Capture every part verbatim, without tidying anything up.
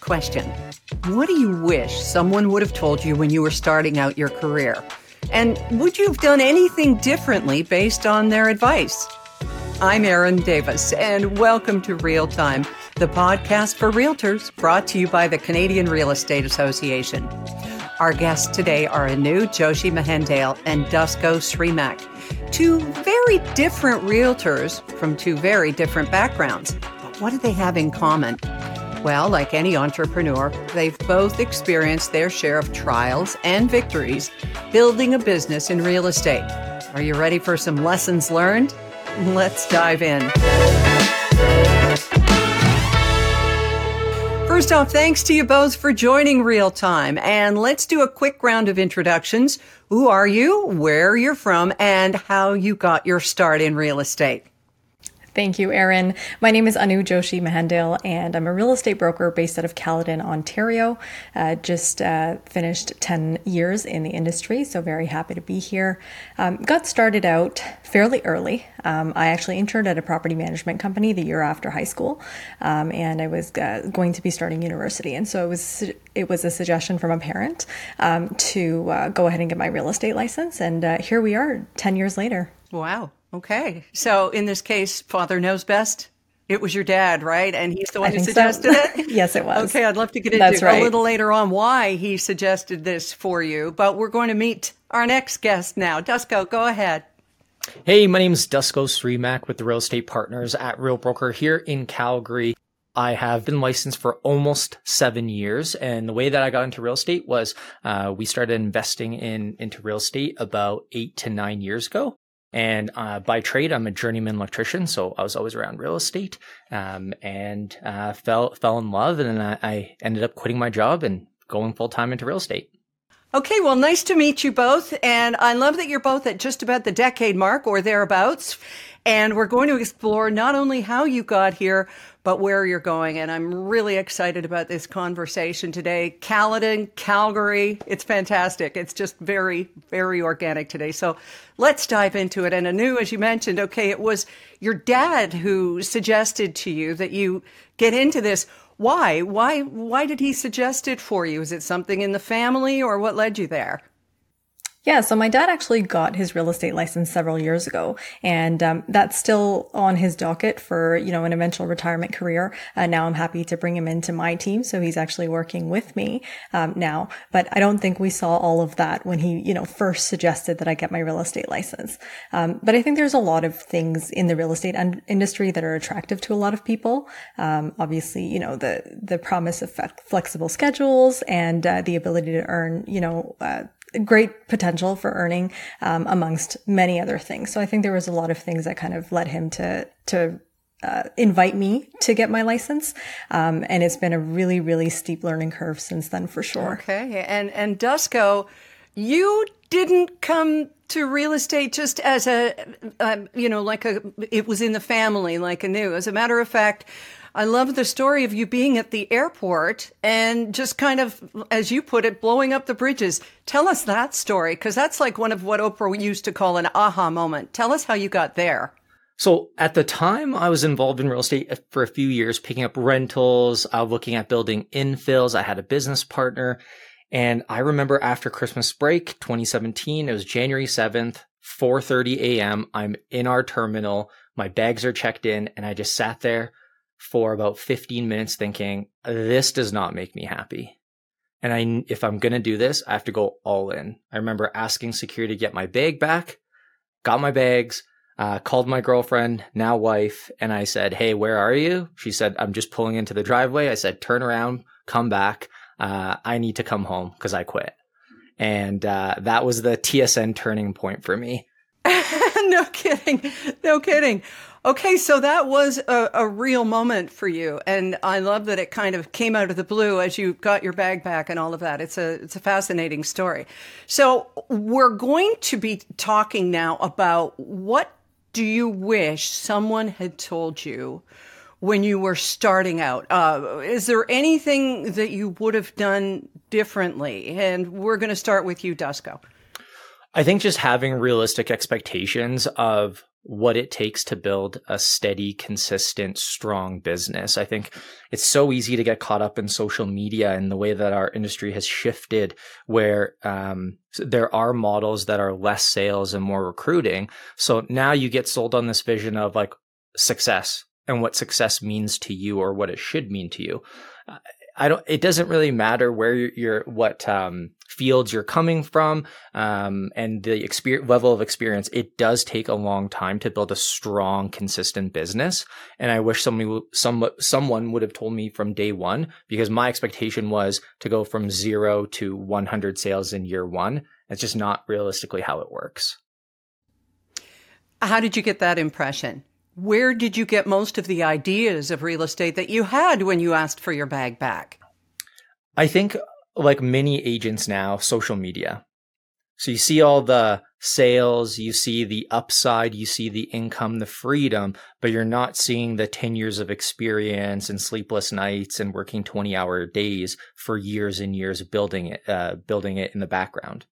question. What do you wish someone would have told you when you were starting out your career? And would you have done anything differently based on their advice? I'm Erin Davis, and welcome to Real Time, the podcast for realtors brought to you by the Canadian Real Estate Association. Our guests today are Anu Joshi Mahendale and Dusko Srimak, two very different realtors from two very different backgrounds. But what do they have in common? Well, like any entrepreneur, they've both experienced their share of trials and victories building a business in real estate. Are you ready for some lessons learned? Let's dive in. First off, thanks to you both for joining Real Time. And let's do a quick round of introductions. Who are you, where you're from, and how you got your start in real estate? Thank you, Erin. My name is Anu Joshi Mahendale, and I'm a real estate broker based out of Caledon, Ontario. Uh, just uh, finished ten years in the industry, so very happy to be here. Um, got started out fairly early. Um, I actually interned at a property management company the year after high school, um, and I was uh, going to be starting university. And so it was it was a suggestion from a parent um, to uh, go ahead and get my real estate license, and uh, here we are ten years later. Wow. Okay. So in this case, father knows best. It was your dad, right? And he's the one I who think suggested so. it? Yes, it was. Okay. I'd love to get That's into right. a little later on why he suggested this for you. But we're going to meet our next guest now. Dusko, go ahead. Hey, my name is Dusko Srimak with the Real Estate Partners at Real Broker here in Calgary. I have been licensed for almost seven years. And the way that I got into real estate was uh, we started investing in into real estate about eight to nine years ago. And uh, by trade, I'm a journeyman electrician, so I was always around real estate, um, and uh, fell fell in love, and then I, I ended up quitting my job and going full time into real estate. Okay, well, nice to meet you both, and I love that you're both at just about the decade mark or thereabouts, and we're going to explore not only how you got here, but where you're going, and I'm really excited about this conversation today. Caledon, Calgary, it's fantastic. It's just very, very organic today. So let's dive into it. And Anu, as you mentioned, okay, it was your dad who suggested to you that you get into this. Why? Why? Why did he suggest it for you? Is it something in the family, or what led you there? Yeah, so my dad actually got his real estate license several years ago, and um, that's still on his docket for, you know, an eventual retirement career. Uh, now I'm happy to bring him into my team, so he's actually working with me um, now. But I don't think we saw all of that when he, you know, first suggested that I get my real estate license. Um, but I think there's a lot of things in the real estate un- industry that are attractive to a lot of people. Um, obviously, you know, the the promise of fe- flexible schedules and uh, the ability to earn, you know, uh, great potential for earning, um, amongst many other things. So I think there was a lot of things that kind of led him to, to, uh, invite me to get my license. Um, and it's been a really, really steep learning curve since then for sure. Okay. And, and Dusko, you didn't come to real estate just as a, um, you know, like a, it was in the family, like Anu. As a matter of fact, I love the story of you being at the airport and just kind of, as you put it, blowing up the bridges. Tell us that story, because that's like one of what Oprah used to call an aha moment. Tell us how you got there. So at the time, I was involved in real estate for a few years, picking up rentals, uh, looking at building infills. I had a business partner. And I remember after Christmas break, twenty seventeen, it was January seventh, four thirty a.m. I'm in our terminal. My bags are checked in, and I just sat there for about fifteen minutes thinking, this does not make me happy. And I, if I'm going to do this, I have to go all in. I remember asking security to get my bag back, got my bags, uh, called my girlfriend, now wife, and I said, hey, where are you? She said, I'm just pulling into the driveway. I said, turn around, come back. Uh, I need to come home because I quit. And uh, that was the T S N turning point for me. No kidding. No kidding. Okay, so that was a, a real moment for you. And I love that it kind of came out of the blue as you got your bag back and all of that. It's a it's a fascinating story. So we're going to be talking now about what do you wish someone had told you when you were starting out? Uh, is there anything that you would have done differently? And we're going to start with you, Dusko. I think just having realistic expectations of what it takes to build a steady, consistent, strong business. I think it's so easy to get caught up in social media and the way that our industry has shifted, where um, there are models that are less sales and more recruiting. So now you get sold on this vision of like success and what success means to you or what it should mean to you. Uh, I don't, it doesn't really matter where you're, you're what, um, fields you're coming from, um, and the experience, level of experience. It does take a long time to build a strong, consistent business. And I wish somebody, some, someone would have told me from day one, because my expectation was to go from zero to one hundred sales in year one. It's just not realistically how it works. How did you get that impression? Where did you get most of the ideas of real estate that you had when you asked for your bag back? I think, like many agents now, social media. So you see all the sales, you see the upside, you see the income, the freedom, but you're not seeing the ten years of experience and sleepless nights and working twenty hour days for years and years building it, uh, building it in the background.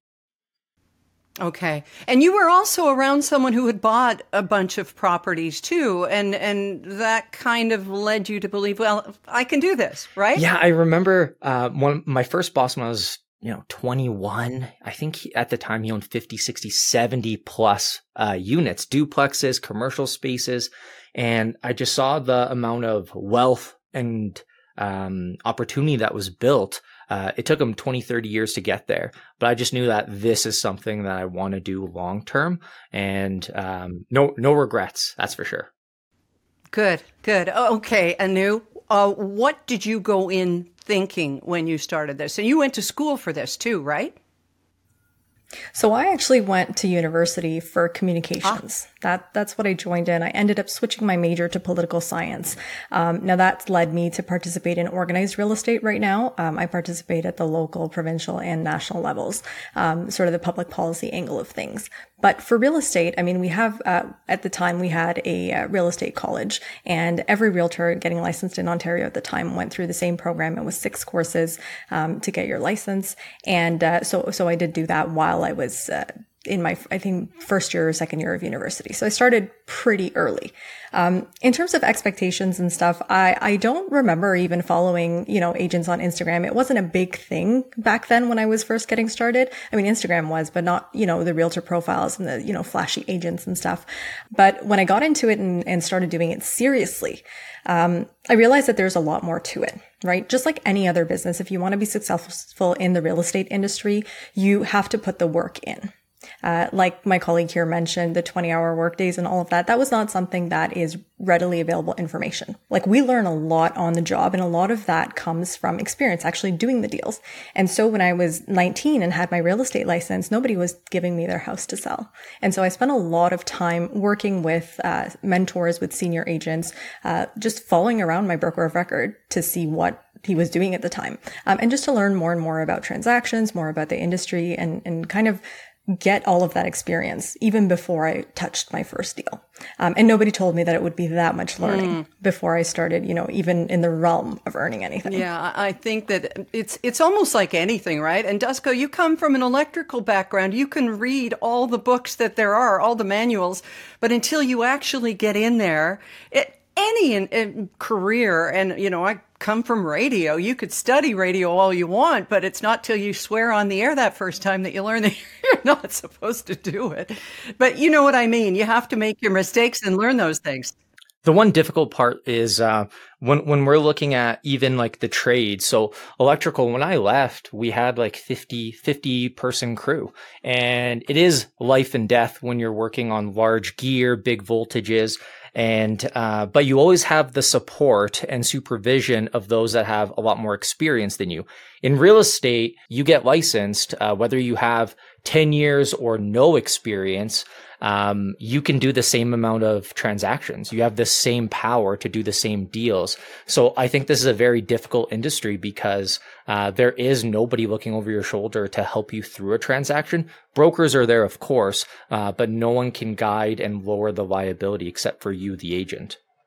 Okay. And you were also around someone who had bought a bunch of properties too. And, and that kind of led you to believe, well, I can do this, right? Yeah. I remember, uh, one, my first boss when I was, you know, twenty-one, I think he, at the time he owned fifty, sixty, seventy plus, uh, units, duplexes, commercial spaces. And I just saw the amount of wealth and, um, opportunity that was built. Uh, it took them twenty, thirty years to get there, but I just knew that this is something that I want to do long term, and um, no, no regrets. That's for sure. Good, good. Okay, Anu, uh, what did you go in thinking when you started this? And you went to school for this too, right? So I actually went to university for communications. Ah. That that's what I joined in. I ended up switching my major to political science. Um, now that's led me to participate in organized real estate right now. Um, I participate at the local, provincial, and national levels, um, sort of the public policy angle of things. But for real estate, I mean, we have, uh, at the time we had a uh, real estate college, and every realtor getting licensed in Ontario at the time went through the same program. It was six courses, um, to get your license. And, uh, so, so I did do that while I was, uh, in my, I think, first year or second year of university. So I started pretty early. Um, in terms of expectations and stuff, I, I don't remember even following, you know, agents on Instagram. It wasn't a big thing back then when I was first getting started. I mean, Instagram was, but not, you know, the realtor profiles and the, you know, flashy agents and stuff. But when I got into it and, and started doing it seriously, um, I realized that there's a lot more to it, right? Just like any other business, if you want to be successful in the real estate industry, you have to put the work in. Uh, like my colleague here mentioned, the twenty hour workdays and all of that, that was not something that is readily available information. Like we learn a lot on the job, and a lot of that comes from experience actually doing the deals. And so when I was nineteen and had my real estate license, nobody was giving me their house to sell. And so I spent a lot of time working with uh, mentors, with senior agents, uh, just following around my broker of record to see what he was doing at the time. Um, and just to learn more and more about transactions, more about the industry, and, and kind of get all of that experience even before I touched my first deal. Um, and nobody told me that it would be that much learning mm. before I started, you know, even in the realm of earning anything. Yeah, I think that it's it's almost like anything, right? And Dusko, you come from an electrical background. You can read all the books that there are, all the manuals, but until you actually get in there, it, any in, in career, and, you know, I come from radio. You could study radio all you want, but it's not till you swear on the air that first time that you learn that you're not supposed to do it. But you know what I mean? You have to make your mistakes and learn those things. The one difficult part is uh, when when we're looking at even like the trade. So electrical, when I left, we had like fifty, fifty person crew. And it is life and death when you're working on large gear, big voltages. And, uh, but you always have the support and supervision of those that have a lot more experience than you. In real estate, you get licensed, uh, whether you have ten years or no experience, um, you can do the same amount of transactions. You have the same power to do the same deals. So I think this is a very difficult industry because uh, there is nobody looking over your shoulder to help you through a transaction. Brokers are there, of course, uh, but no one can guide and lower the liability except for you, the agent.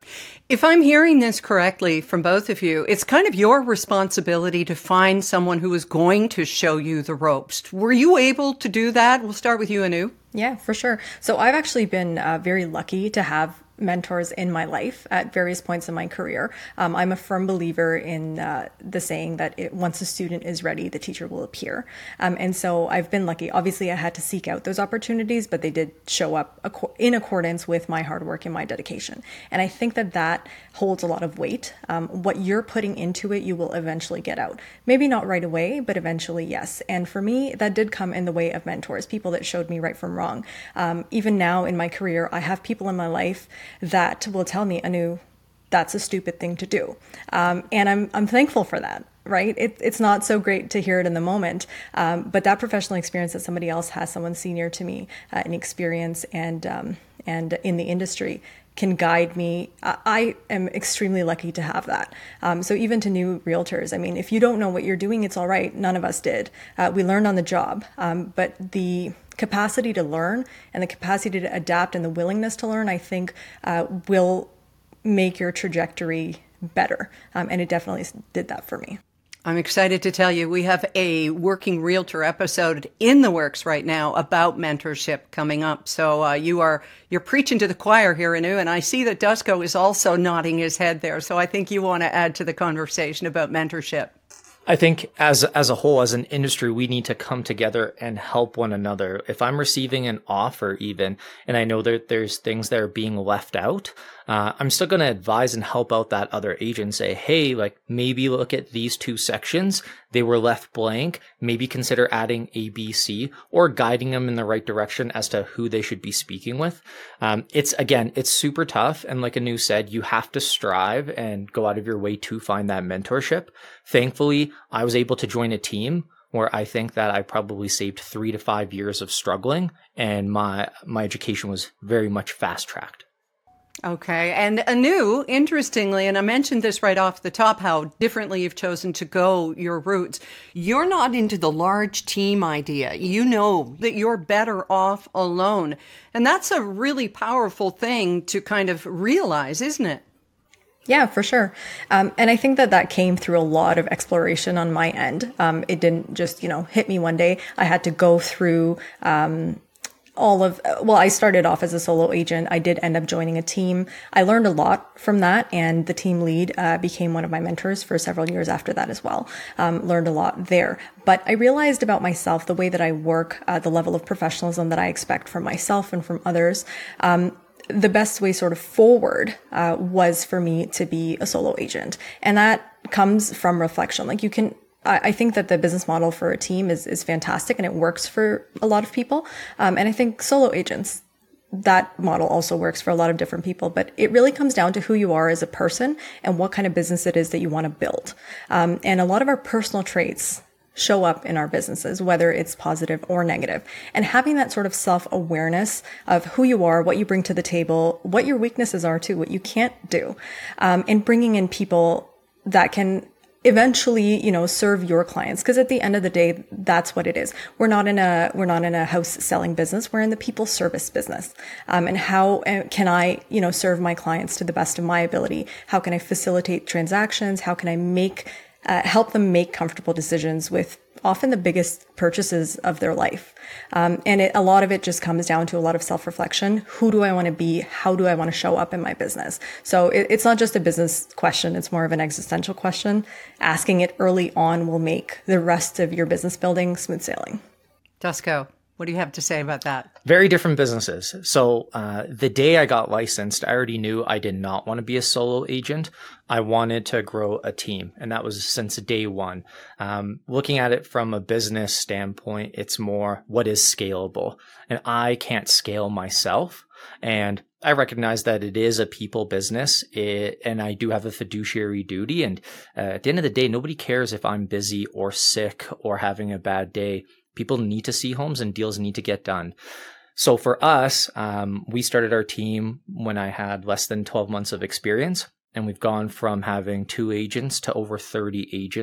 If I'm hearing this correctly from both of you, it's kind of your responsibility to find someone who is going to show you the ropes. Were you able to do that? We'll start with you, Anu. Yeah, for sure. So I've actually been uh, very lucky to have mentors in my life at various points in my career. Um, I'm a firm believer in uh, the saying that it, once a student is ready, the teacher will appear. Um, and so I've been lucky. Obviously, I had to seek out those opportunities, but they did show up ac- in accordance with my hard work and my dedication. And I think that that holds a lot of weight. Um, what you're putting into it, you will eventually get out. Maybe not right away, but eventually, yes. And for me, that did come in the way of mentors, people that showed me right from wrong. Um, even now in my career, I have people in my life that will tell me, Anu, that's a stupid thing to do. Um, and I'm I'm thankful for that, right? It, it's not so great to hear it in the moment, um, but that professional experience that somebody else has, someone senior to me uh, in experience and um, and in the industry, can guide me. I, I am extremely lucky to have that. Um, so even to new realtors, I mean, if you don't know what you're doing, it's all right. None of us did. Uh, we learned on the job, um, but the capacity to learn and the capacity to adapt and the willingness to learn, I think, uh, will make your trajectory better. Um, and it definitely did that for me. I'm excited to tell you we have a Working Realtor episode in the works right now about mentorship coming up. So uh, you are you're preaching to the choir here, Anu, and I see that Dusko is also nodding his head there. So I think you want to add to the conversation about mentorship. I think as as a whole, as an industry, we need to come together and help one another. If I'm receiving an offer even, and I know that there's things that are being left out, uh, I'm still going to advise and help out that other agent, say, hey, like maybe look at these two sections. They were left blank. Maybe consider adding A, B, C, or guiding them in the right direction as to who they should be speaking with. Um, it's, again, it's super tough. And like Anu said, you have to strive and go out of your way to find that mentorship. Thankfully, I was able to join a team where I think that I probably saved three to five years of struggling, and my my education was very much fast-tracked. Okay. And Anu, interestingly, and I mentioned this right off the top, how differently you've chosen to go your routes. You're not into the large team idea. You know that you're better off alone. And that's a really powerful thing to kind of realize, isn't it? Yeah, for sure. Um, and I think that that came through a lot of exploration on my end. Um, it didn't just, you know, hit me one day. I had to go through, um, all of, well, I started off as a solo agent. I did end up joining a team. I learned a lot from that, and the team lead uh, became one of my mentors for several years after that as well. Um, learned a lot there. But I realized about myself, the way that I work, uh, the level of professionalism that I expect from myself and from others. Um, the best way sort of forward uh, was for me to be a solo agent. And that comes from reflection. Like you can, I think that the business model for a team is, is fantastic and it works for a lot of people. Um, and I think solo agents, that model also works for a lot of different people, but it really comes down to who you are as a person and what kind of business it is that you want to build. Um, and a lot of our personal traits show up in our businesses, whether it's positive or negative. And having that sort of self-awareness of who you are, what you bring to the table, what your weaknesses are too, what you can't do, um, and bringing in people that can eventually, you know, serve your clients. Because at the end of the day, that's what it is. We're not in a, we're not in a house selling business. We're in the people service business. Um, and how can I, you know, serve my clients to the best of my ability? How can I facilitate transactions? How can I make, uh, help them make comfortable decisions with often the biggest purchases of their life. Um, and it, a lot of it just comes down to a lot of self-reflection. Who do I want to be? How do I want to show up in my business? So it, it's not just a business question. It's more of an existential question. Asking it early on will make the rest of your business building smooth sailing. Dusko, what do you have to say about that? Very different businesses. So uh, the day I got licensed, I already knew I did not want to be a solo agent. I wanted to grow a team. And that was since day one. Um, looking at it from a business standpoint, it's more what is scalable. And I can't scale myself. And I recognize that it is a people business, it, and I do have a fiduciary duty. And uh, at the end of the day, nobody cares if I'm busy or sick or having a bad day. People need to see homes and deals need to get done. So for us, um, we started our team when I had less than twelve months of experience, and we've gone from having two agents to over thirty agents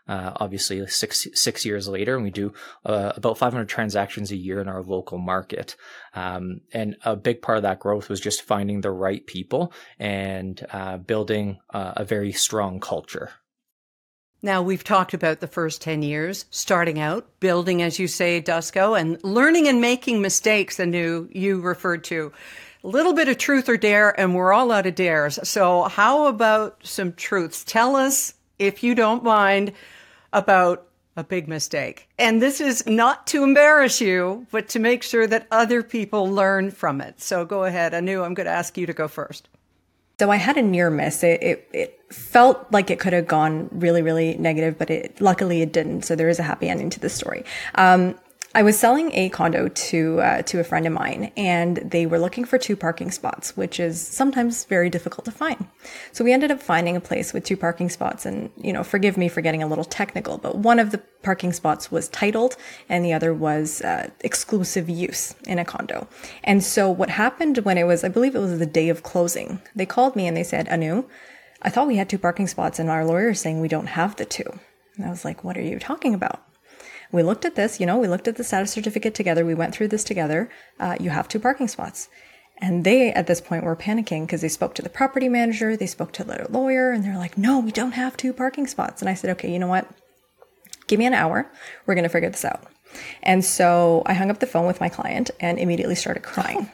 uh, obviously six six years later, and we do uh, about five hundred transactions a year in our local market. Um, and a big part of that growth was just finding the right people and uh, building uh, a very strong culture. Now, we've talked about the first ten years, starting out, building, as you say, Dusko, and learning and making mistakes, Anu, you referred to. A little bit of truth or dare, and we're all out of dares. So how about some truths? Tell us, if you don't mind, about a big mistake. And this is not to embarrass you, but to make sure that other people learn from it. So go ahead. Anu, I'm going to ask you to go first. So I had a near miss. It, it, it felt like it could have gone really, really negative, but it luckily it didn't. So there is a happy ending to this story. Um, I was selling a condo to uh, to a friend of mine, and they were looking for two parking spots, which is sometimes very difficult to find. So we ended up finding a place with two parking spots, and, you know, forgive me for getting a little technical, but one of the parking spots was titled and the other was uh, exclusive use in a condo. And so what happened when it was, I believe it was the day of closing, they called me and they said, Anu, I thought we had two parking spots and our lawyer is saying we don't have the two. And I was like, what are you talking about? We looked at this, you know, we looked at the status certificate together. We went through this together. Uh, you have two parking spots. And they, at this point, were panicking because they spoke to the property manager, they spoke to the lawyer, and they're like, no, we don't have two parking spots. And I said, okay, you know what? Give me an hour. We're going to figure this out. And so I hung up the phone with my client and immediately started crying.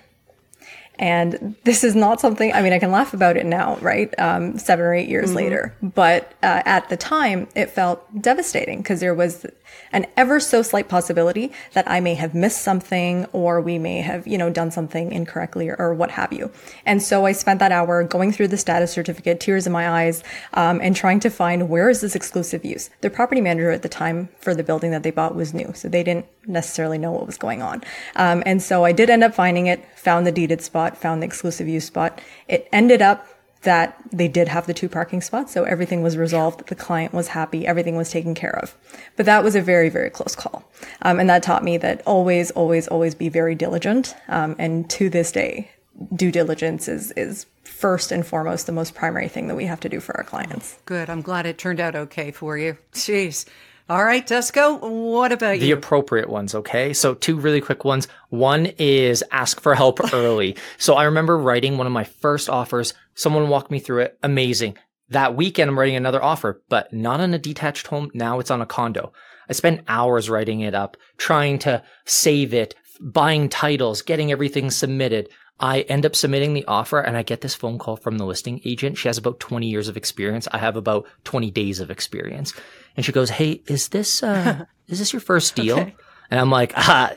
And this is not something, I mean, I can laugh about it now, right? Um, seven or eight years mm-hmm. later. But uh, at the time, it felt devastating because there was an ever so slight possibility that I may have missed something or we may have, you know, done something incorrectly or, or what have you. And so I spent that hour going through the status certificate, tears in my eyes, um, and trying to find where is this exclusive use. The property manager at the time for the building that they bought was new, so they didn't necessarily know what was going on. Um, and so I did end up finding it, found the deeded spot, found the exclusive use spot. It ended up that they did have the two parking spots, so everything was resolved. The client was happy. Everything was taken care of. But that was a very, very close call. Um, and that taught me that always, always, always be very diligent. Um, and to this day, due diligence is, is first and foremost the most primary thing that we have to do for our clients. Good. I'm glad it turned out okay for you. Jeez. All right, Dusko, what about you? The appropriate ones, okay? So two really quick ones. One is ask for help early. So I remember writing one of my first offers. Someone walked me through it. Amazing. That weekend, I'm writing another offer, but not on a detached home. Now it's on a condo. I spent hours writing it up, trying to save it, buying titles, getting everything submitted. I end up submitting the offer and I get this phone call from the listing agent. She has about twenty years of experience. I have about twenty days of experience. And she goes, hey, is this, uh, is this your first deal? Okay. And I'm like, uh,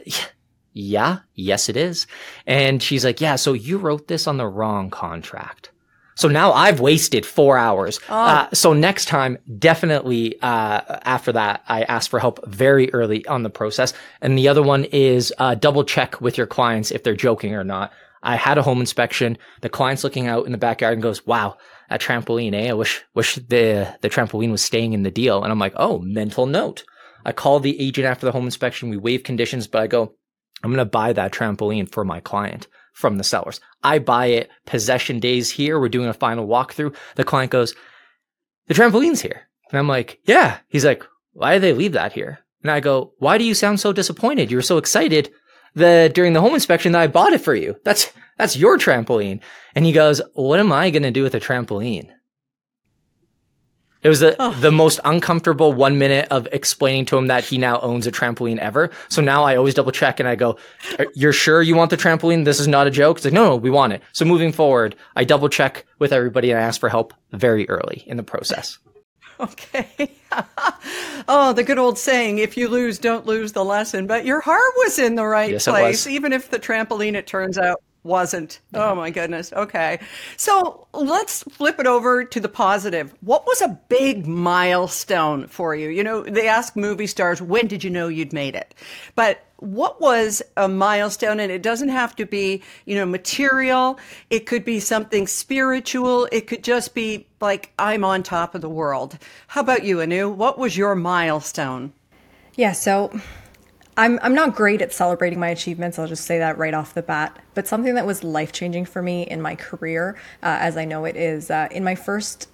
yeah, yes, it is. And she's like, yeah, so you wrote this on the wrong contract. So now I've wasted four hours. Oh. Uh, so next time, definitely, uh, after that, I ask for help very early on the process. And the other one is, uh, double check with your clients if they're joking or not. I had a home inspection. The client's looking out in the backyard and goes, wow, that trampoline, eh? I wish, wish the, the trampoline was staying in the deal. And I'm like, oh, mental note. I call the agent after the home inspection. We waive conditions, but I go, I'm going to buy that trampoline for my client from the sellers. I buy it possession days here. We're doing a final walkthrough. The client goes, the trampoline's here. And I'm like, yeah. He's like, why did they leave that here? And I go, why do you sound so disappointed? You were so excited the during the home inspection that I bought it for you. That's that's your trampoline. And he goes, what am I going to do with a trampoline? It was the, oh. the most uncomfortable one minute of explaining to him that he now owns a trampoline ever. So now I always double check and I go, you're sure you want the trampoline? This is not a joke. It's like, no, no, we want it. So moving forward, I double check with everybody and I ask for help very early in the process. Okay. Oh, the good old saying, if you lose, don't lose the lesson. But your heart was in the right yes, place, even if the trampoline, it turns out, wasn't. Oh, my goodness. Okay. So let's flip it over to the positive. What was a big milestone for you? You know, they ask movie stars, when did you know you'd made it? But what was a milestone? And it doesn't have to be, you know, material. It could be something spiritual. It could just be like, I'm on top of the world. How about you, Anu? What was your milestone? Yeah, so I'm I'm not great at celebrating my achievements. I'll just say that right off the bat. But something that was life-changing for me in my career, uh, as I know it is, uh, in my first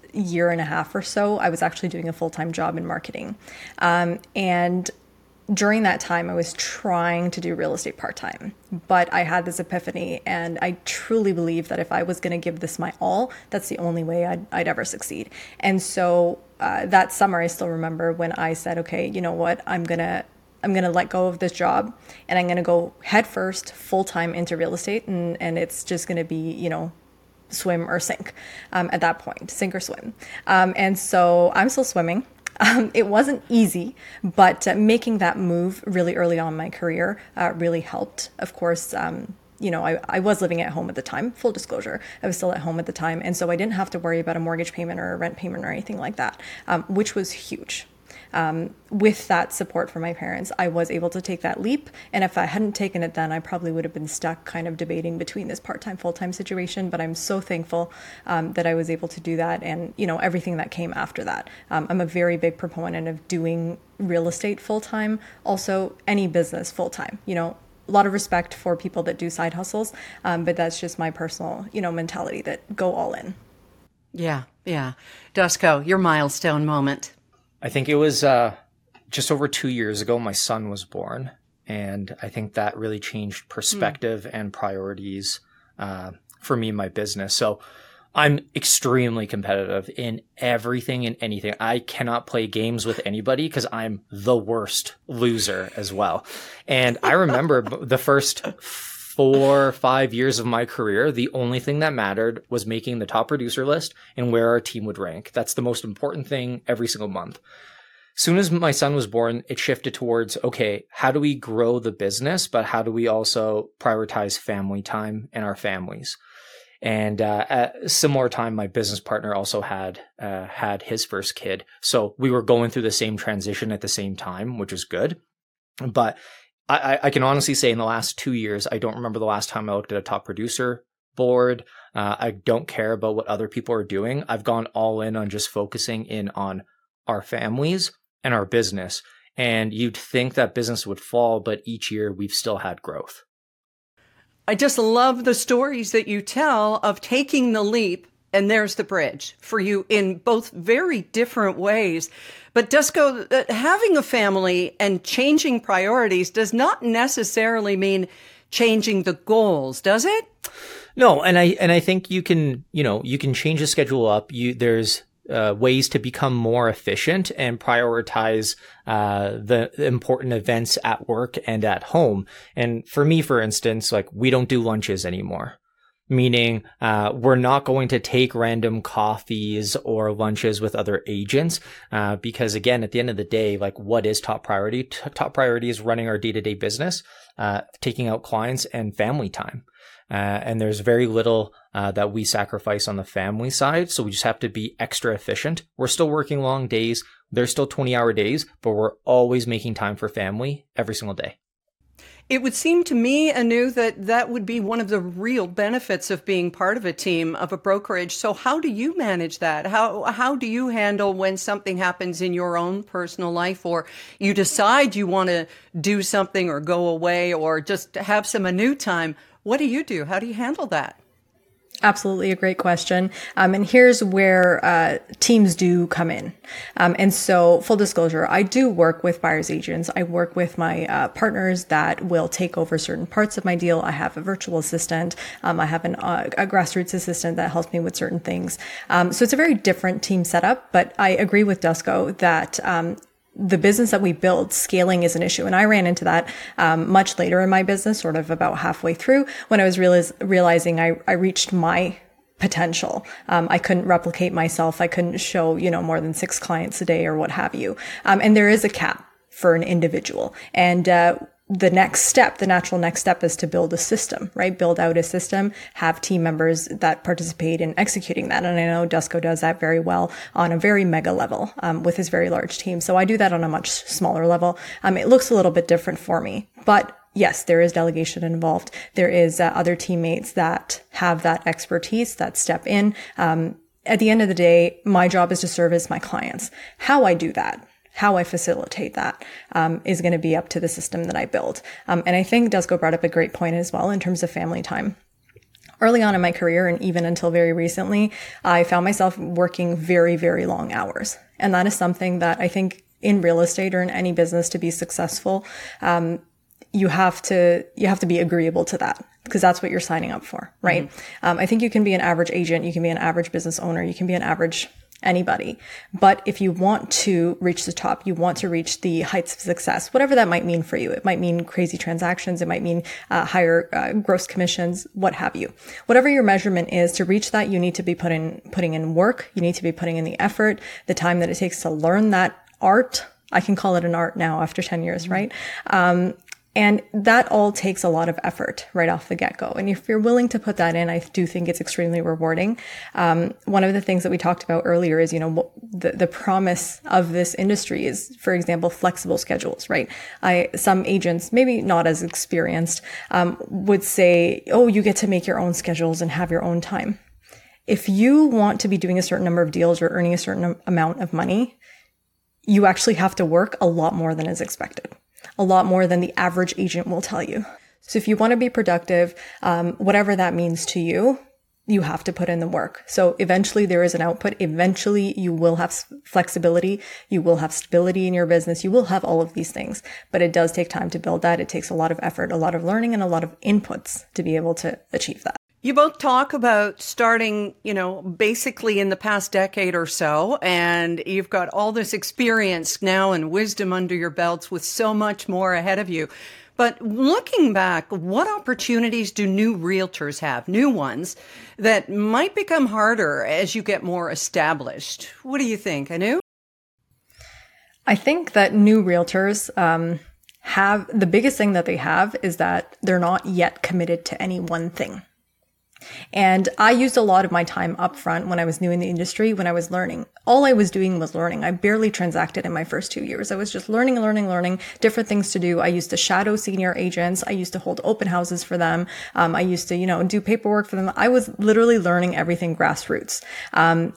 year and a half or so, I was actually doing a full-time job in marketing. Um, and during that time, I was trying to do real estate part-time, but I had this epiphany, and I truly believe that if I was going to give this my all, that's the only way I'd, I'd ever succeed. And so uh, that summer, I still remember when I said, okay, you know what, I'm going to I'm going to let go of this job, and I'm going to go headfirst full-time into real estate. And, and it's just going to be, you know, swim or sink um, at that point, sink or swim. Um, and so I'm still swimming. Um, it wasn't easy, but uh, making that move really early on in my career uh, really helped. Of course, um, you know, I, I was living at home at the time, full disclosure. I was still at home at the time. And so I didn't have to worry about a mortgage payment or a rent payment or anything like that, um, which was huge. Um, with that support from my parents, I was able to take that leap. And if I hadn't taken it then, I probably would have been stuck kind of debating between this part-time, full-time situation. But I'm so thankful um, that I was able to do that, and, you know, everything that came after that. Um, I'm a very big proponent of doing real estate full-time, also any business full-time. You know, a lot of respect for people that do side hustles, um, but that's just my personal, you know, mentality, that go all in. Yeah, yeah. Dusko, your milestone moment. I think it was uh, just over two years ago, my son was born. And I think that really changed perspective mm. and priorities uh, for me and my business. So I'm extremely competitive in everything and anything. I cannot play games with anybody because I'm the worst loser as well. And I remember the first four or five years of my career, the only thing that mattered was making the top producer list and where our team would rank. That's the most important thing every single month. As soon as my son was born, it shifted towards, okay, how do we grow the business, but how do we also prioritize family time and our families? And uh, at a similar time, my business partner also had uh, had his first kid. So we were going through the same transition at the same time, which was good. But I, I can honestly say in the last two years, I don't remember the last time I looked at a top producer board. Uh, I don't care about what other people are doing. I've gone all in on just focusing in on our families and our business. And you'd think that business would fall, but each year we've still had growth. I just love the stories that you tell of taking the leap, and there's the bridge for you in both very different ways. But Dusko, uh, having a family and changing priorities does not necessarily mean changing the goals, does it? No, and I and I think you can, you know, you can change the schedule up. You there's uh, ways to become more efficient and prioritize uh, the important events at work and at home. And for me, for instance, like we don't do lunches anymore. Meaning, uh, we're not going to take random coffees or lunches with other agents, uh, because again, at the end of the day, like what is top priority? T- top priority is running our day-to-day business, uh, taking out clients and family time. Uh, and there's very little, uh, that we sacrifice on the family side. So we just have to be extra efficient. We're still working long days. There's still twenty hour days, but we're always making time for family every single day. It would seem to me, Anu, that that would be one of the real benefits of being part of a team, of a brokerage. So how do you manage that? How how do you handle when something happens in your own personal life, or you decide you want to do something or go away or just have some Anu time? What do you do? How do you handle that? Absolutely a great question. Um, and here's where uh, teams do come in. Um, and so full disclosure, I do work with buyer's agents. I work with my uh, partners that will take over certain parts of my deal. I have a virtual assistant. Um, I have an, uh, a grassroots assistant that helps me with certain things. Um, so it's a very different team setup, but I agree with Dusko that um, the business that we build, scaling is an issue. And I ran into that um, much later in my business, sort of about halfway through, when I was realize, realizing I, I reached my potential. Um, I couldn't replicate myself. I couldn't show, you know, more than six clients a day or what have you. Um, and there is a cap for an individual. And uh, the next step, the natural next step is to build a system, right? Build out a system, have team members that participate in executing that. And I know Dusko does that very well on a very mega level um, with his very large team. So I do that on a much smaller level. Um, it looks a little bit different for me, but yes, there is delegation involved. There is uh, other teammates that have that expertise that step in. Um, at the end of the day, my job is to service my clients. How I do that, how I facilitate that um, is going to be up to the system that I build. Um, and I think Dusko brought up a great point as well in terms of family time. Early on in my career, and even until very recently, I found myself working very, very long hours. And that is something that I think in real estate or in any business to be successful, um, you have to, you have to be agreeable to that, because that's what you're signing up for, right? Mm-hmm. Um, I think you can be an average agent, you can be an average business owner, you can be an average anybody. But if you want to reach the top, you want to reach the heights of success, whatever that might mean for you. It might mean crazy transactions. It might mean uh, higher uh, gross commissions, what have you. Whatever your measurement is, to reach that, you need to be putting, putting in work. You need to be putting in the effort, the time that it takes to learn that art. I can call it an art now after ten years, right? Um, And that all takes a lot of effort right off the get-go. And if you're willing to put that in, I do think it's extremely rewarding. Um, one of the things that we talked about earlier is, you know, the, the promise of this industry is, for example, flexible schedules, right? I, some agents, maybe not as experienced, um, would say, oh, you get to make your own schedules and have your own time. If you want to be doing a certain number of deals or earning a certain amount of money, you actually have to work a lot more than is expected. A lot more than the average agent will tell you. So if you want to be productive, um, whatever that means to you, you have to put in the work. So eventually there is an output. Eventually you will have flexibility. You will have stability in your business. You will have all of these things, but it does take time to build that. It takes a lot of effort, a lot of learning, and a lot of inputs to be able to achieve that. You both talk about starting, you know, basically in the past decade or so, and you've got all this experience now and wisdom under your belts with so much more ahead of you. But looking back, what opportunities do new realtors have, new ones, that might become harder as you get more established? What do you think, Anu? I think that new realtors um, have, the biggest thing that they have is that they're not yet committed to any one thing. And I used a lot of my time up front when I was new in the industry, when I was learning. All I was doing was learning. I barely transacted in my first two years. I was just learning, learning, learning, different things to do. I used to shadow senior agents. I used to hold open houses for them. Um, I used to, you know, do paperwork for them. I was literally learning everything grassroots. Um,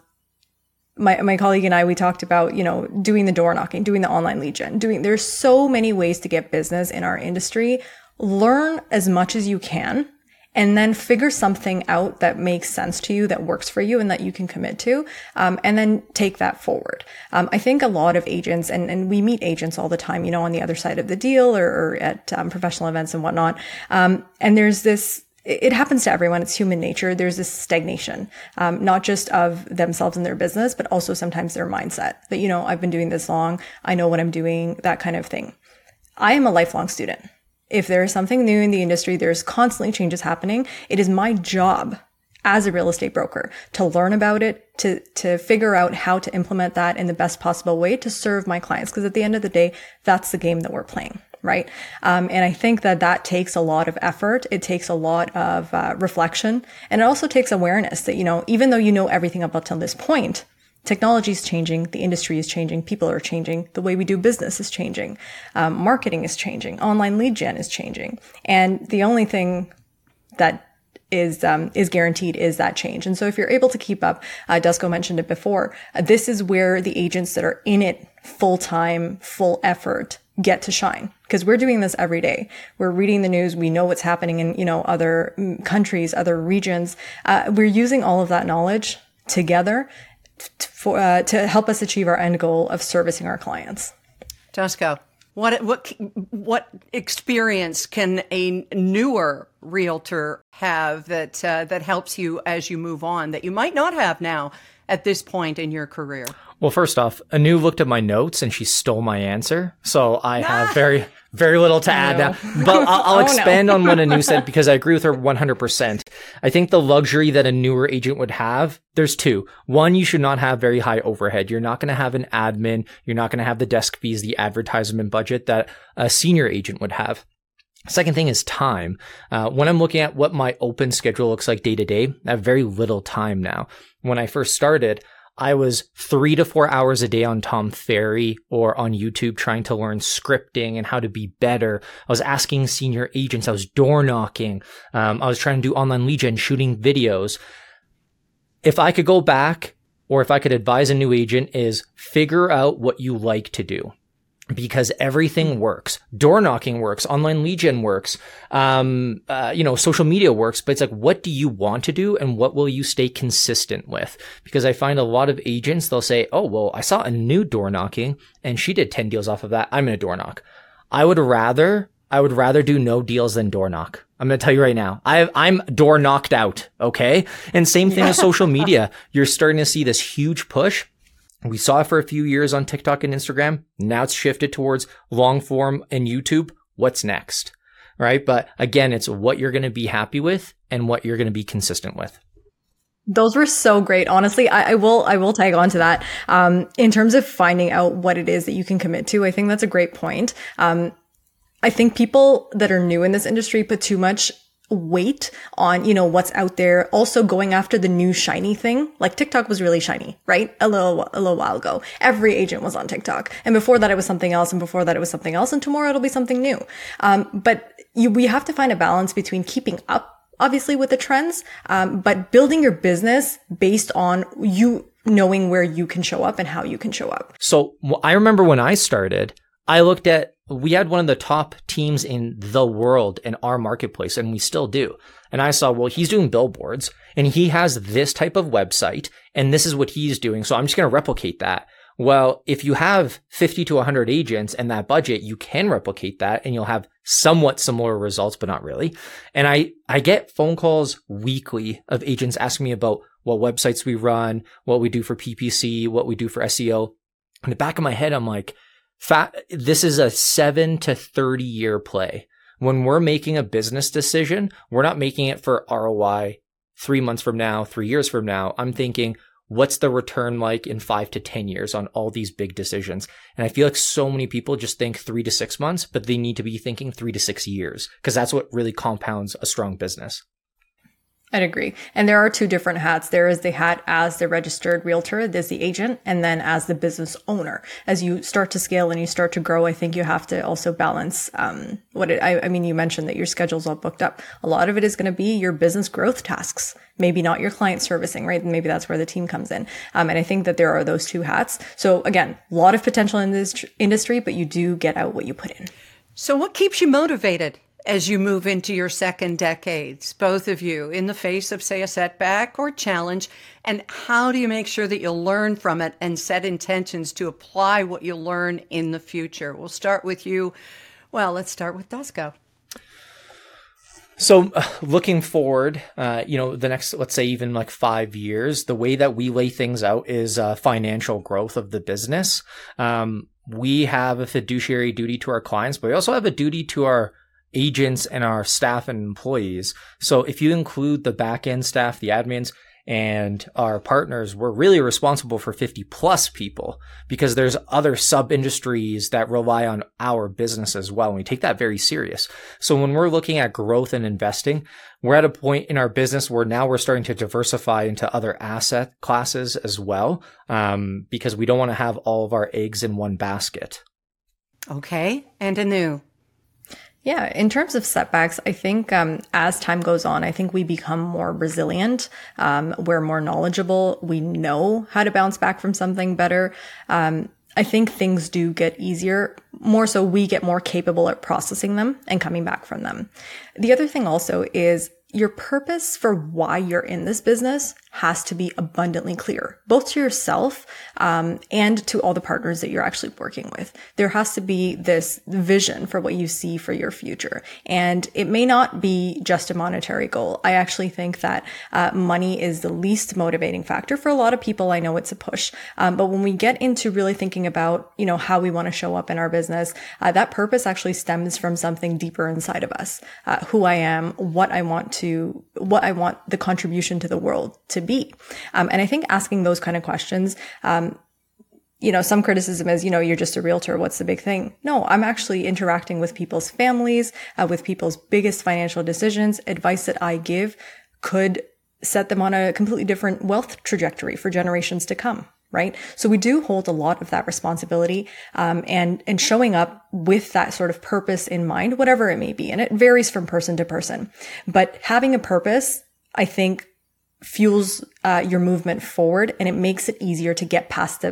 My, my colleague and I, we talked about, you know, doing the door knocking, doing the online lead gen, doing, there's so many ways to get business in our industry. Learn as much as you can. And then figure something out that makes sense to you, that works for you, and that you can commit to, um, and then take that forward. Um, I think a lot of agents, and, and we meet agents all the time, you know, on the other side of the deal or, or at um, professional events and whatnot. Um, and there's this, it happens to everyone. It's human nature. There's this stagnation, um, not just of themselves and their business, but also sometimes their mindset. That, you know, I've been doing this long. I know what I'm doing, that kind of thing. I am a lifelong student. If there is something new in the industry, there's constantly changes happening. It is my job as a real estate broker to learn about it, to, to figure out how to implement that in the best possible way to serve my clients. Because at the end of the day, that's the game that we're playing, right? Um, and I think that that takes a lot of effort. It takes a lot of uh, reflection. And it also takes awareness that, you know, even though you know everything up until this point, technology is changing, the industry is changing, people are changing, the way we do business is changing, um, marketing is changing, online lead gen is changing. And the only thing that is um, is guaranteed is that change. And so if you're able to keep up, uh, Dusko mentioned it before, uh, this is where the agents that are in it full-time, full effort get to shine. Because we're doing this every day. We're reading the news. We know what's happening in, you know, other countries, other regions. Uh, we're using all of that knowledge together For, uh, to help us achieve our end goal of servicing our clients. Dusko, what what what experience can a newer realtor have that uh, that helps you as you move on that you might not have now at this point in your career? Well, first off, Anu looked at my notes and she stole my answer. So I have very, very little to add now. But I'll, I'll oh, expand no. on what Anu said because I agree with her one hundred percent. I think the luxury that a newer agent would have, there's two. One, you should not have very high overhead. You're not going to have an admin. You're not going to have the desk fees, the advertisement budget that a senior agent would have. Second thing is time. Uh, when I'm looking at what my open schedule looks like day to day, I have very little time now. When I first started, I was three to four hours a day on Tom Ferry or on YouTube trying to learn scripting and how to be better. I was asking senior agents. I was door knocking. Um, I was trying to do online lead gen, shooting videos. If I could go back or if I could advise a new agent is figure out what you like to do. because everything works. Door knocking works, online lead gen works, um, uh, you know, social media works, but it's like, what do you want to do and what will you stay consistent with? Because I find a lot of agents, they'll say, oh, well, I saw a new door knocking and she did ten deals off of that. I'm going to door knock. I would rather, I would rather do no deals than door knock. I'm going to tell you right now, I, I'm door knocked out. Okay. And same thing with social media. You're starting to see this huge push. We saw it for a few years on TikTok and Instagram. Now it's shifted towards long form and YouTube. What's next? Right. But again, it's what you're going to be happy with and what you're going to be consistent with. Those were so great. Honestly, I, I will, I will tag on to that. Um, in terms of finding out what it is that you can commit to, I think that's a great point. Um, I think people that are new in this industry put too much weight on, you know, what's out there. Also going after the new shiny thing. Like TikTok was really shiny, right? A little, a little while ago. Every agent was on TikTok. And before that, it was something else. And before that, it was something else. And tomorrow it'll be something new. Um, but you, we have to find a balance between keeping up, obviously, with the trends, um, but building your business based on you knowing where you can show up and how you can show up. So I remember when I started, I looked at, we had one of the top teams in the world in our marketplace, and we still do. And I saw, well, he's doing billboards and he has this type of website and this is what he's doing. So I'm just going to replicate that. Well, if you have fifty to one hundred agents and that budget, you can replicate that and you'll have somewhat similar results, but not really. And I, I get phone calls weekly of agents asking me about what websites we run, what we do for P P C, what we do for S E O. In the back of my head, I'm like, Fat, this is a seven to thirty year play. When we're making a business decision, we're not making it for R O I three months from now, three years from now. I'm thinking, what's the return like in five to ten years on all these big decisions? And I feel like so many people just think three to six months, but they need to be thinking three to six years because that's what really compounds a strong business. I'd agree. And there are two different hats. There is the hat as the registered realtor, there's the agent, and then as the business owner. As you start to scale and you start to grow, I think you have to also balance um, what it, I, I mean, you mentioned that your schedule's all booked up. A lot of it is going to be your business growth tasks, maybe not your client servicing, right? And maybe that's where the team comes in. Um, and I think that there are those two hats. So again, a lot of potential in this industry, but you do get out what you put in. So what keeps you motivated as you move into your second decades, both of you, in the face of, say, a setback or challenge? And how do you make sure that you'll learn from it and set intentions to apply what you learn in the future? We'll start with you. Well, let's start with Dusko. So uh, looking forward, uh, you know, the next, let's say even like five years, the way that we lay things out is uh, financial growth of the business. Um, we have a fiduciary duty to our clients, but we also have a duty to our agents and our staff and employees. So if you include the back end staff, the admins, and our partners, we're really responsible for fifty plus people because there's other sub industries that rely on our business as well. And we take that very serious. So when we're looking at growth and investing, we're at a point in our business where now we're starting to diversify into other asset classes as well, um, because we don't want to have all of our eggs in one basket. Okay. And Anu. Yeah, in terms of setbacks, I think um, as time goes on, I think we become more resilient. Um, we're more knowledgeable. We know how to bounce back from something better. Um, I think things do get easier. More so, we get more capable at processing them and coming back from them. The other thing also is your purpose for why you're in this business has to be abundantly clear, both to yourself um, and to all the partners that you're actually working with. There has to be this vision for what you see for your future. And it may not be just a monetary goal. I actually think that uh, money is the least motivating factor. For a lot of people, I know it's a push. Um, but when we get into really thinking about, you know, how we want to show up in our business, uh, that purpose actually stems from something deeper inside of us. Uh, who I am, what I want to, what I want the contribution to the world to be. Um, and I think asking those kind of questions, um, you know, some criticism is, you know, you're just a realtor. What's the big thing? No, I'm actually interacting with people's families, uh, with people's biggest financial decisions. Advice that I give could set them on a completely different wealth trajectory for generations to come. Right. So we do hold a lot of that responsibility, um, and, and showing up with that sort of purpose in mind, whatever it may be. And it varies from person to person, but having a purpose, I think, fuels, uh, your movement forward, and it makes it easier to get past the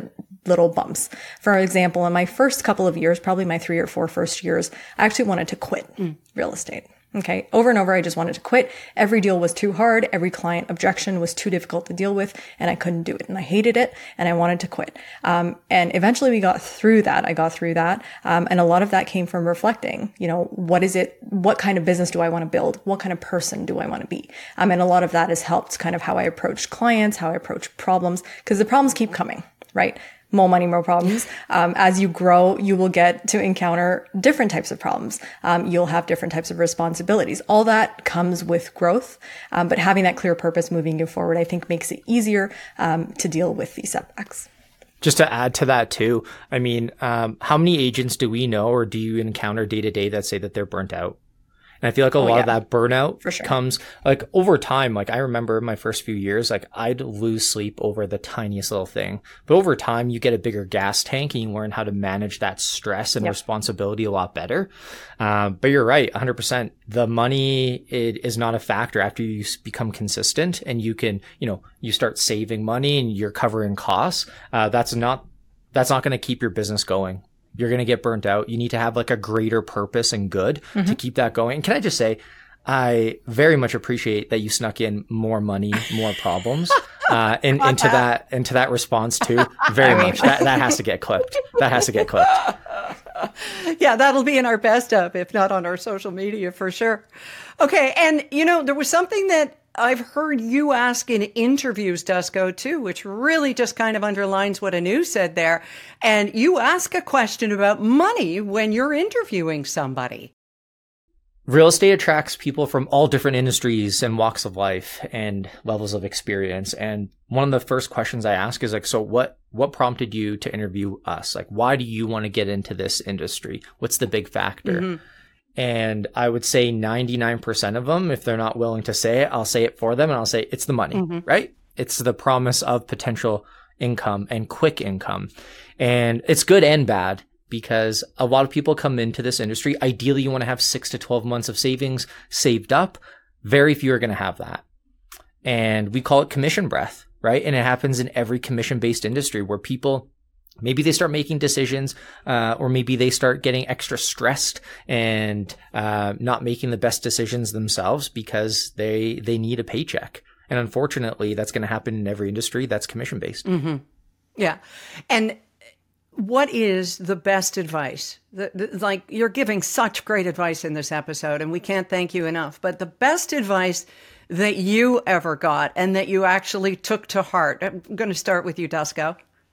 little bumps. For example, in my first couple of years, probably my three or four first years, I actually wanted to quit mm. real estate. Okay. Over and over, I just wanted to quit. Every deal was too hard. Every client objection was too difficult to deal with, and I couldn't do it. And I hated it, and I wanted to quit. Um, and eventually we got through that. I got through that. Um, and a lot of that came from reflecting, you know, what is it? What kind of business do I want to build? What kind of person do I want to be? Um, and a lot of that has helped kind of how I approach clients, how I approach problems, because the problems keep coming, right? More money, more problems. Um, as you grow, you will get to encounter different types of problems. Um, you'll have different types of responsibilities. All that comes with growth. Um, but having that clear purpose moving you forward, I think makes it easier um, to deal with these setbacks. Just to add to that too, I mean, um, how many agents do we know or do you encounter day to day that say that they're burnt out? And I feel like a oh, lot yeah. of that burnout For sure. comes like over time. Like I remember my first few years, like I'd lose sleep over the tiniest little thing. But over time, you get a bigger gas tank and you learn how to manage that stress and yep. responsibility a lot better. Um, but you're right, one hundred percent. The money it is not a factor after you become consistent and you can, you know, you start saving money and you're covering costs. Uh, that's not that's not going to keep your business going. You're going to get burnt out. You need to have like a greater purpose and good mm-hmm. to keep that going. And can I just say, I very much appreciate that you snuck in more money, more problems, uh, in, into that, into that response too. Very much. That, that has to get clipped. That has to get clipped. Yeah, that'll be in our best of, if not on our social media for sure. Okay. And you know, there was something that I've heard you ask in interviews, Dusko, too, which really just kind of underlines what Anu said there. And you ask a question about money when you're interviewing somebody. Real estate attracts people from all different industries and walks of life and levels of experience. And one of the first questions I ask is like, so what, what prompted you to interview us? Like, why do you want to get into this industry? What's the big factor? Mm-hmm. And I would say ninety-nine percent of them, if they're not willing to say it, I'll say it for them and I'll say it's the money, mm-hmm. right? It's the promise of potential income and quick income. And it's good and bad because a lot of people come into this industry. Ideally, you want to have six to twelve months of savings saved up. Very few are going to have that. And we call it commission breath, right? And it happens in every commission-based industry where people maybe they start making decisions, uh, or maybe they start getting extra stressed and uh, not making the best decisions themselves because they they need a paycheck. And unfortunately, that's going to happen in every industry that's commission-based. Mm-hmm. Yeah. And what is the best advice? The, the, like, you're giving such great advice in this episode, and we can't thank you enough. But the best advice that you ever got and that you actually took to heart. I'm going to start with you, Dusko.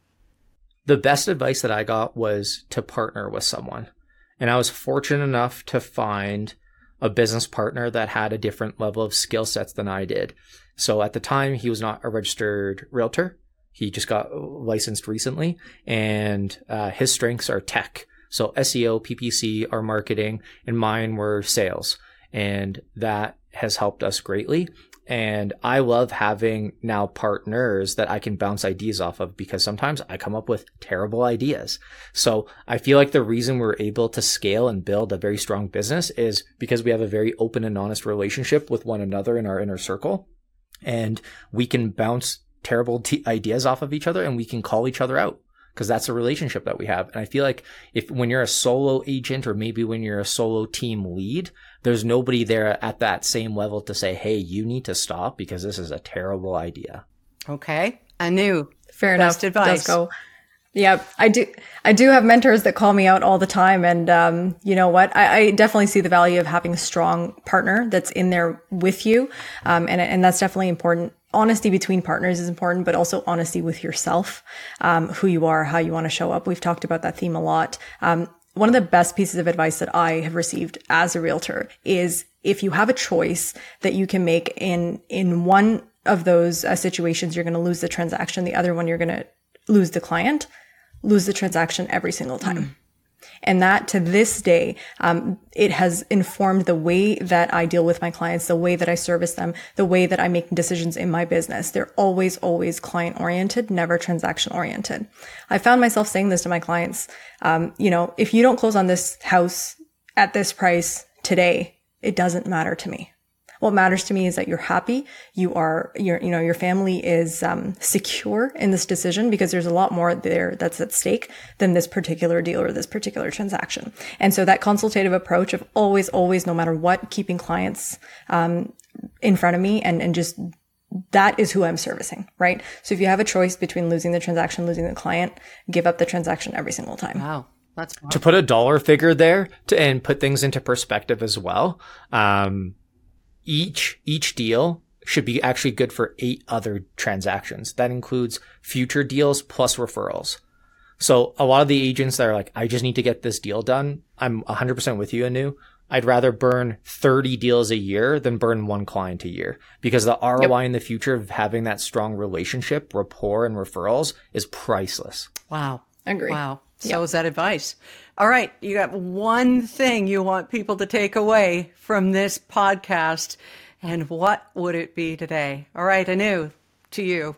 The best advice that I got was to partner with someone. And I was fortunate enough to find a business partner that had a different level of skill sets than I did. So at the time, he was not a registered realtor. He just got licensed recently, and uh, his strengths are tech. So S E O, P P C, our marketing, and mine were sales. And that has helped us greatly. And I love having now partners that I can bounce ideas off of because sometimes I come up with terrible ideas. So I feel like the reason we're able to scale and build a very strong business is because we have a very open and honest relationship with one another in our inner circle. And we can bounce terrible t- ideas off of each other and we can call each other out because that's a relationship that we have. And I feel like if when you're a solo agent or maybe when you're a solo team lead, there's nobody there at that same level to say, hey, you need to stop because this is a terrible idea. Okay. Anu. Fair Best enough. advice. Dusko. Yeah, I do. I do have mentors that call me out all the time. And, um, you know what? I, I definitely see the value of having a strong partner that's in there with you. Um, and, and that's definitely important. Honesty between partners is important, but also honesty with yourself, um, who you are, how you want to show up. We've talked about that theme a lot. Um, one of the best pieces of advice that I have received as a realtor is if you have a choice that you can make in, in one of those uh, situations, you're going to lose the transaction. The other one, you're going to lose the client, lose the transaction every single time. Mm. And that to this day, um, it has informed the way that I deal with my clients, the way that I service them, the way that I make decisions in my business. They're always, always client oriented, never transaction oriented. I found myself saying this to my clients. Um, you know, if you don't close on this house at this price today, it doesn't matter to me. What matters to me is that you're happy, you are, your, you know, your family is um, secure in this decision, because there's a lot more there that's at stake than this particular deal or this particular transaction. And so that consultative approach of always, always, no matter what, keeping clients um, in front of me and, and just that is who I'm servicing, right? So if you have a choice between losing the transaction, losing the client, give up the transaction every single time. Wow. That's powerful. To put a dollar figure there to, and put things into perspective as well. Um, each, each deal should be actually good for eight other transactions. That includes future deals plus referrals. So a lot of the agents that are like, I just need to get this deal done. I'm one hundred percent with you, Anu. I'd rather burn thirty deals a year than burn one client a year, because the R O I yep. in the future of having that strong relationship, rapport, and referrals is priceless. Wow. Agree. Wow. So yep. is that advice. All right. You got one thing you want people to take away from this podcast. And what would it be today? All right, Anu, to you.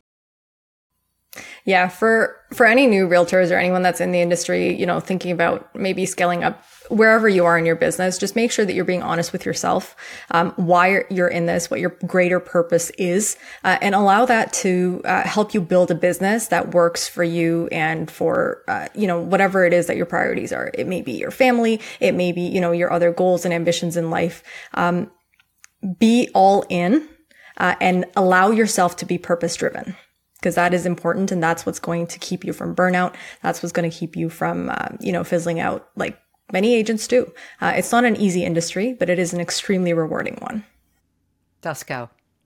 Yeah, for for any new realtors or anyone that's in the industry, you know, thinking about maybe scaling up wherever you are in your business, just make sure that you're being honest with yourself, um, why you're in this, what your greater purpose is, uh, and allow that to uh, help you build a business that works for you and for, uh, you know, whatever it is that your priorities are. It may be your family, it may be, you know, your other goals and ambitions in life. Um, be all in uh, and allow yourself to be purpose driven. Because that is important, and that's what's going to keep you from burnout. That's what's going to keep you from, uh, you know, fizzling out like many agents do. Uh, it's not an easy industry, but it is an extremely rewarding one. Dusko.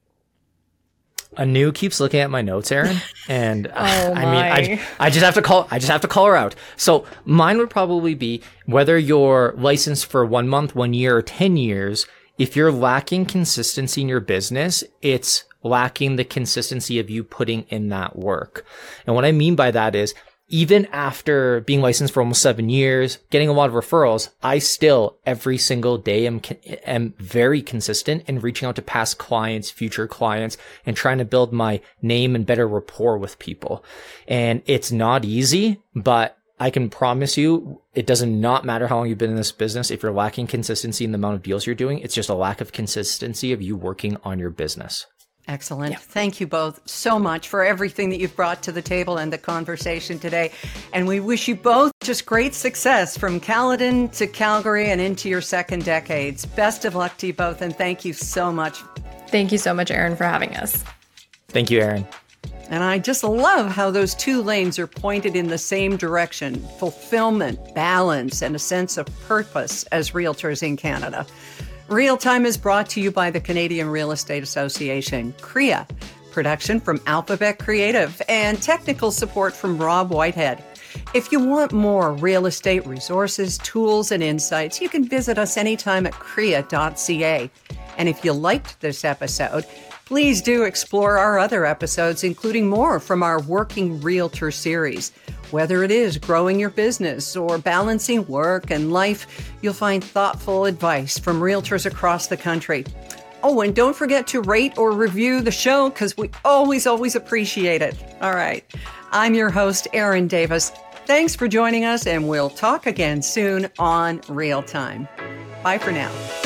Anu keeps looking at my notes, Erin, and oh I mean, I, I just have to call, I just have to call her out. So mine would probably be whether you're licensed for one month, one year, or ten years. If you're lacking consistency in your business, it's lacking the consistency of you putting in that work. And what I mean by that is, even after being licensed for almost seven years, getting a lot of referrals, I still every single day am, am very consistent in reaching out to past clients, future clients, and trying to build my name and better rapport with people. And it's not easy, but I can promise you, it does not matter how long you've been in this business. If you're lacking consistency in the amount of deals you're doing, it's just a lack of consistency of you working on your business. Excellent. Yeah. Thank you both so much for everything that you've brought to the table and the conversation today. And we wish you both just great success from Caledon to Calgary and into your second decades. Best of luck to you both, and thank you so much. Thank you so much, Erin, for having us. Thank you, Erin. And I just love how those two lanes are pointed in the same direction: fulfillment, balance, and a sense of purpose as realtors in Canada. Real Time is brought to you by the Canadian Real Estate Association, C R E A, production from Alphabet Creative, and technical support from Rob Whitehead. If you want more real estate resources, tools, and insights, you can visit us anytime at C R E A dot C A. And if you liked this episode, please do explore our other episodes, including more from our Working Realtor series. Whether it is growing your business or balancing work and life, you'll find thoughtful advice from realtors across the country. Oh, and don't forget to rate or review the show, because we always, always appreciate it. All right. I'm your host, Erin Davis. Thanks for joining us, and we'll talk again soon on Real Time. Bye for now.